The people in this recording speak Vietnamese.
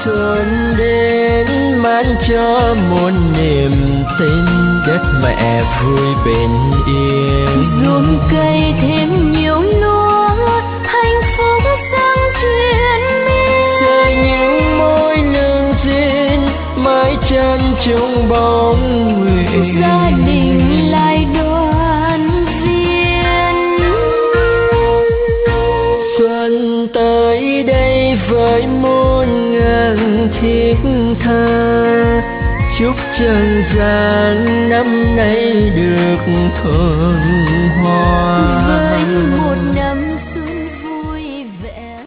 xuân đến mang cho muôn niềm tin, đất mẹ vui bình yên. Ruộng cây thêm nhiều lúa, hạnh phúc tăng truyền miên. Rơi những mối lương duyên, mái chân chung bóng nguyện. Gia đình lại đoàn viên. Xuân tới đây với muôn ngàn thiết tha, chúc trần gian năm nay được thuần hoa. Với một năm